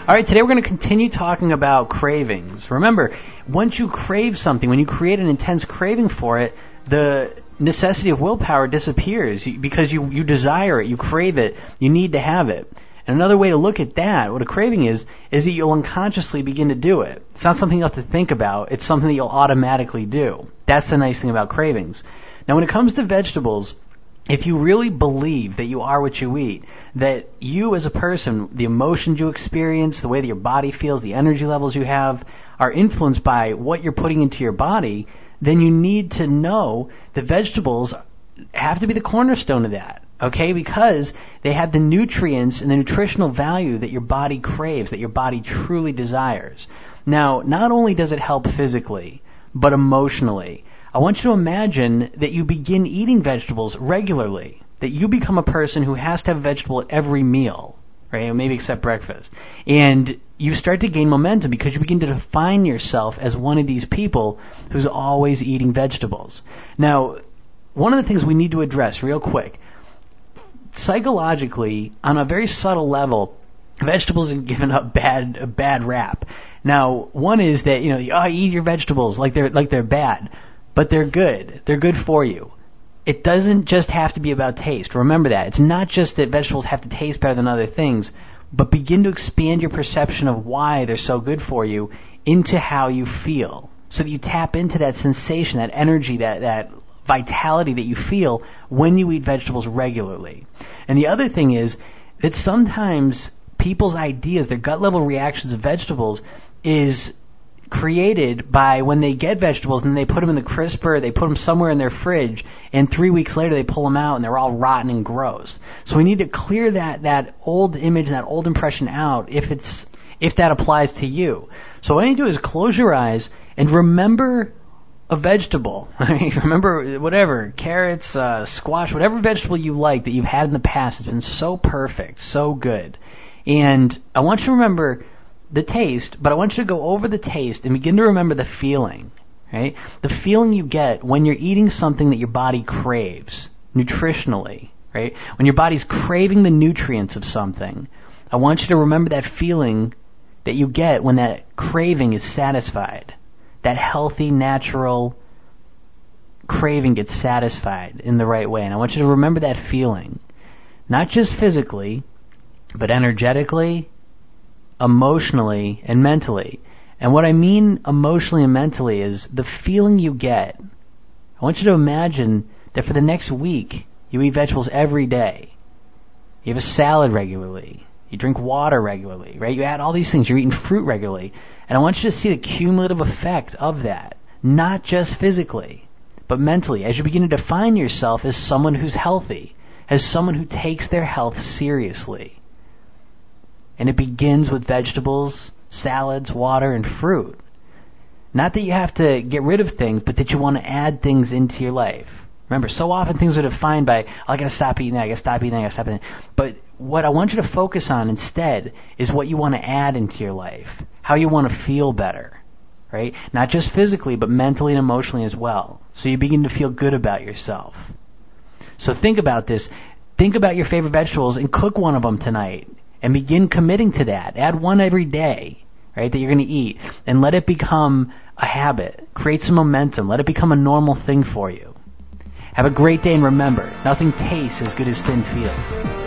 All right, today we're going to continue talking about cravings. Remember, once you crave something, when you create an intense craving for it, the necessity of willpower disappears because you desire it, you crave it, you need to have it. And another way to look at that, what a craving is that you'll unconsciously begin to do it. It's not something you have to think about. It's something that you'll automatically do. That's the nice thing about cravings. Now, when it comes to vegetables, if you really believe that you are what you eat, that you as a person, the emotions you experience, the way that your body feels, the energy levels you have, are influenced by what you're putting into your body, then you need to know that vegetables have to be the cornerstone of that, okay? Because they have the nutrients and the nutritional value that your body craves, that your body truly desires. Now, not only does it help physically, but emotionally. I want you to imagine that you begin eating vegetables regularly, that you become a person who has to have a vegetable at every meal, right? Maybe except breakfast. And you start to gain momentum because you begin to define yourself as one of these people who's always eating vegetables. Now, one of the things we need to address real quick, psychologically, on a very subtle level, vegetables are given a bad rap. Now, one is that, eat your vegetables like they're bad. But they're good. They're good for you. It doesn't just have to be about taste. Remember that. It's not just that vegetables have to taste better than other things, but begin to expand your perception of why they're so good for you into how you feel. So that you tap into that sensation, that energy, that vitality that you feel when you eat vegetables regularly. And the other thing is that sometimes people's ideas, their gut level reactions of vegetables is created by when they get vegetables and they put them in the crisper, they put them somewhere in their fridge, and 3 weeks later they pull them out and they're all rotten and gross. So we need to clear that old image, that old impression out if that applies to you. So what you need to do is close your eyes and remember a vegetable. Remember whatever, carrots, squash, whatever vegetable you like that you've had in the past. It's been so perfect, so good. And I want you to remember the taste, but I want you to go over the taste and begin to remember the feeling, right? The feeling you get when you're eating something that your body craves nutritionally, right? When your body's craving the nutrients of something, I want you to remember that feeling that you get when that craving is satisfied. That healthy, natural craving gets satisfied in the right way. And I want you to remember that feeling, not just physically, but energetically, emotionally, and mentally. And what I mean emotionally and mentally is the feeling you get. I want you to imagine that for the next week, you eat vegetables every day. You have a salad regularly. You drink water regularly, right? You add all these things. You're eating fruit regularly. And I want you to see the cumulative effect of that, not just physically, but mentally, as you begin to define yourself as someone who's healthy, as someone who takes their health seriously. And it begins with vegetables, salads, water, and fruit. Not that you have to get rid of things, but that you want to add things into your life. Remember, so often things are defined by, I got to stop eating that, I got to stop eating that, I got to stop eating that. But what I want you to focus on instead is what you want to add into your life, how you want to feel better, right? Not just physically, but mentally and emotionally as well. So you begin to feel good about yourself. So think about this. Think about your favorite vegetables and cook one of them tonight. And begin committing to that. Add one every day, right, that you're going to eat. And let it become a habit. Create some momentum. Let it become a normal thing for you. Have a great day, and remember, nothing tastes as good as thin fields.